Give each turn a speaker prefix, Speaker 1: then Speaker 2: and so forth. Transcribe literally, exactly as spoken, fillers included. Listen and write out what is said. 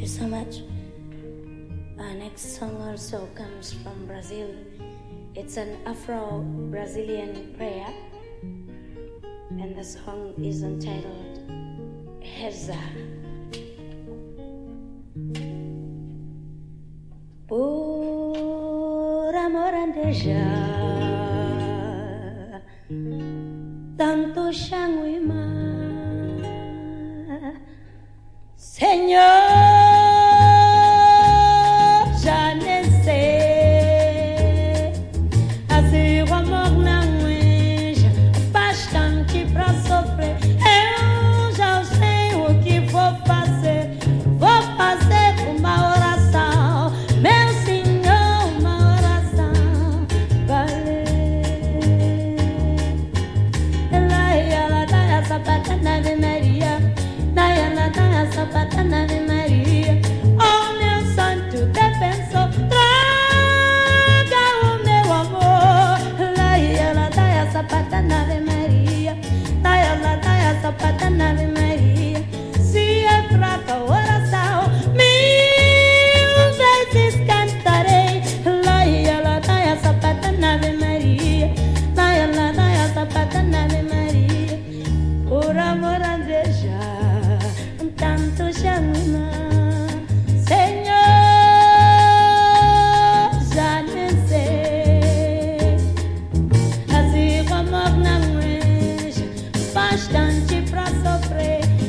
Speaker 1: so much. Our next song also comes from Brazil. It's an Afro-Brazilian prayer, and the song is entitled Reza. Por amor andejar, tanto chão e mar, Senhor, já nem sei, assim o amor não é bastante pra sofrer. Eu já sei o que vou fazer, vou fazer uma oração, meu Senhor, uma oração, valeu. Ela ela dá essa patana Ave Maria, dá ela dá essa patana Ave Maria. Oh meu santo defensor, traga o meu amor. Ela ela dá essa patana Ave Maria, dá ela dá essa patana Ave Maria. Se é fraca a oração, mil vezes cantarei. Lá ela dá essa patana Ave Maria, lá ela dá essa patana Ave Maria. Por amor a desejar, tanto chama, Senhor, já nem sei. Assim o amor não é bastante pra sofrer.